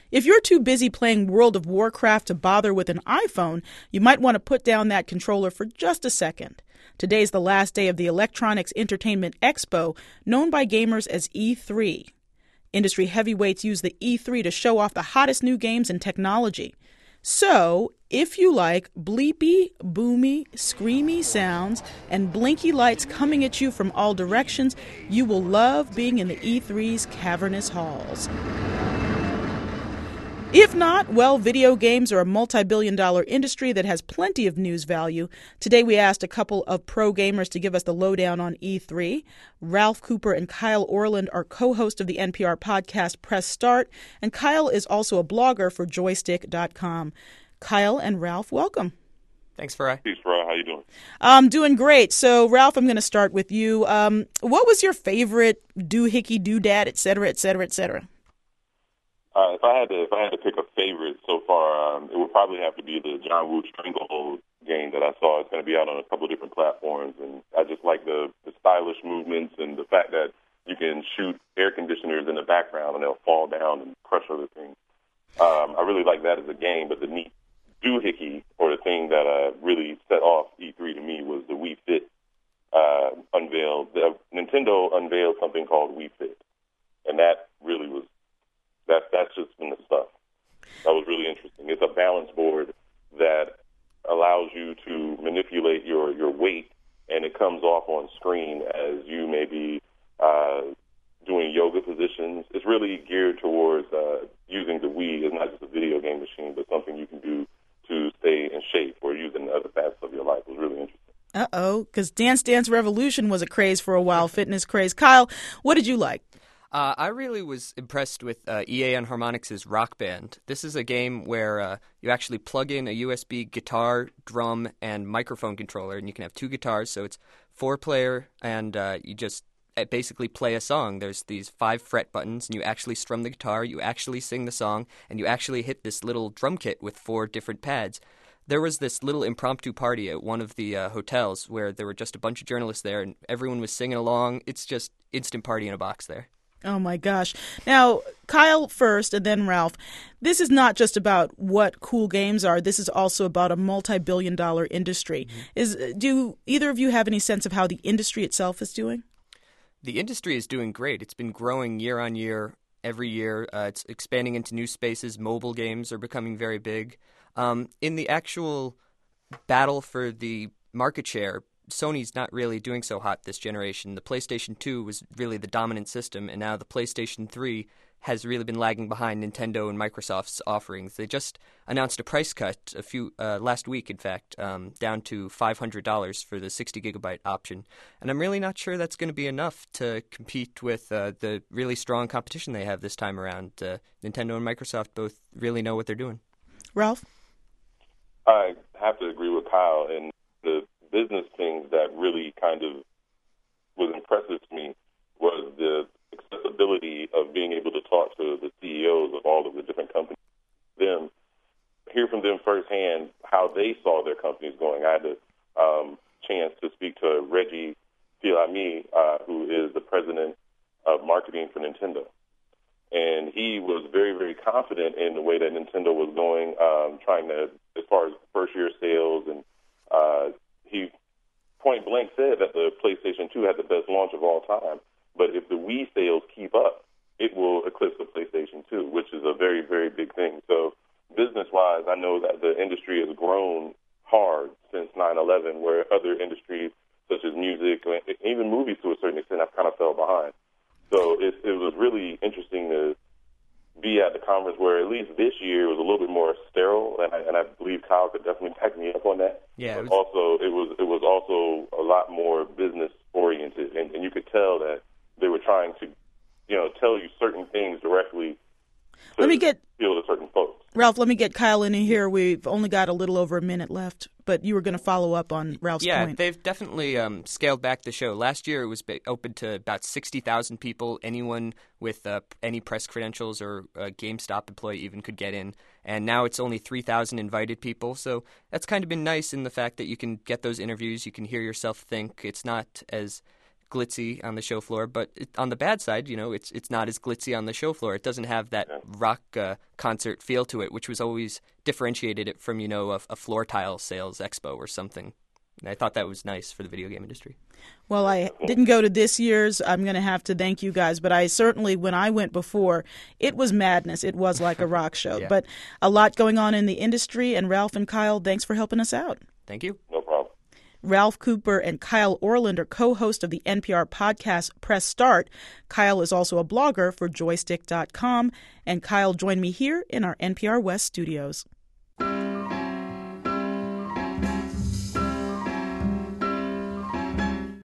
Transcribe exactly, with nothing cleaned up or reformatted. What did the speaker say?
If you're too busy playing World of Warcraft to bother with an iPhone, you might want to put down that controller for just a second. Today's the last day of the Electronics Entertainment Expo, known by gamers as E three. Industry heavyweights use the E three to show off the hottest new games and technology. So, if you like bleepy, boomy, screamy sounds and blinky lights coming at you from all directions, you will love being in the E three's cavernous halls. If not, well, video games are a multi-billion dollar industry that has plenty of news value. Today we asked a couple of pro gamers to give us the lowdown on E three. Ralph Cooper and Kyle Orland are co-hosts of the N P R podcast Press Start, and Kyle is also a blogger for joystick dot com. Kyle and Ralph, welcome. Thanks, Farai. Thanks, Farai. How you doing? I'm doing great. So, Ralph, I'm going to start with you. Um, what was your favorite doohickey, doodad, et cetera, et cetera, et cetera? Uh, if I had to, if I had to pick a favorite so far, um, it would probably have to be the John Woo Stranglehold game that I saw. It's going to be out on a couple of different platforms, and I just like the, the stylish movements and the fact that you can shoot air conditioners in the background and they'll fall down and crush other things. Um, I really like that as a game, but the neat doohickey, or the thing that uh, really set off E three to me, was the Wii Fit uh, unveiled. The, Nintendo unveiled something called Wii Fit, and that really was That, that's just been the stuff. That was really interesting. It's a balance board that allows you to manipulate your, your weight, and it comes off on screen as you may be uh, doing yoga positions. It's really geared towards uh, using the Wii as not just a video game machine, but something you can do to stay in shape or use in other facets of your life. It was really interesting. Uh-oh, because Dance Dance Revolution was a craze for a while, fitness craze. Kyle, what did you like? Uh, I really was impressed with uh, E A on Harmonix's Rock Band. This is a game where uh, you actually plug in a U S B guitar, drum, and microphone controller, and you can have two guitars, so it's four-player, and uh, you just basically play a song. There's these five fret buttons, and you actually strum the guitar, you actually sing the song, and you actually hit this little drum kit with four different pads. There was this little impromptu party at one of the uh, hotels where there were just a bunch of journalists there, and everyone was singing along. It's just instant party in a box there. Oh, my gosh. Now, Kyle first and then Ralph. This is not just about what cool games are. This is also about a multi-billion dollar industry. Mm-hmm. Is do either of you have any sense of how the industry itself is doing? The industry is doing great. It's been growing year on year, every year. Uh, it's expanding into new spaces. Mobile games are becoming very big. Um, in the actual battle for the market share, Sony's not really doing so hot this generation. The PlayStation two was really the dominant system, and now the PlayStation three has really been lagging behind Nintendo and Microsoft's offerings. They just announced a price cut a few uh, last week, in fact, um, down to five hundred dollars for the sixty gigabyte option. And I'm really not sure that's going to be enough to compete with uh, the really strong competition they have this time around. Uh, Nintendo and Microsoft both really know what they're doing. Ralph? I have to agree with Kyle, and the business things that really kind of was impressive to me was the accessibility of being able to talk to the C E Os of all of the different companies, them hear from them firsthand how they saw their companies going. I had the um, chance to speak to Reggie Fils-Aimé, uh, who is the president of marketing for Nintendo. And he was very, very confident in the way that Nintendo was going, um, trying to, as far as first-year sales, and uh, he point blank said that the PlayStation two had the best launch of all time. But if the Wii sales keep up, it will eclipse the PlayStation two, which is a very, very big thing. So business-wise, I know that the industry has grown hard since nine eleven, where other industries, such as music, even movies to a certain extent, have kind of fell behind. So it, it was really interesting to be at the conference where at least this year was a little bit more sterile, and I, and I believe Kyle could definitely back me up on that. Yeah. But It was... also, it was it was also a lot more business oriented, and, and you could tell that they were trying to, you know, tell you certain things directly to let me get appeal to certain folks. Ralph, let me get Kyle in here. We've only got a little over a minute left, but you were going to follow up on Ralph's yeah, point. Yeah, they've definitely um, scaled back the show. Last year it was ba- open to about sixty thousand people. Anyone with uh, any press credentials or a GameStop employee even could get in. And now it's only three thousand invited people. So that's kind of been nice in the fact that you can get those interviews. You can hear yourself think. It's not as glitzy on the show floor, but it, on the bad side, you know, it's it's not as glitzy on the show floor. It doesn't have that rock uh, concert feel to it, which was always differentiated it from, you know, a, a floor tile sales expo or something. And I thought that was nice for the video game industry. Well, I didn't go to this year's. I'm going to have to thank you guys. But I certainly, when I went before, it was madness. It was like a rock show. Yeah. But a lot going on in the industry. And Ralph and Kyle, thanks for helping us out. Thank you. No problem. Ralph Cooper and Kyle Orland are co-hosts of the N P R podcast Press Start. Kyle is also a blogger for joystick dot com. And Kyle joined me here in our N P R West studios.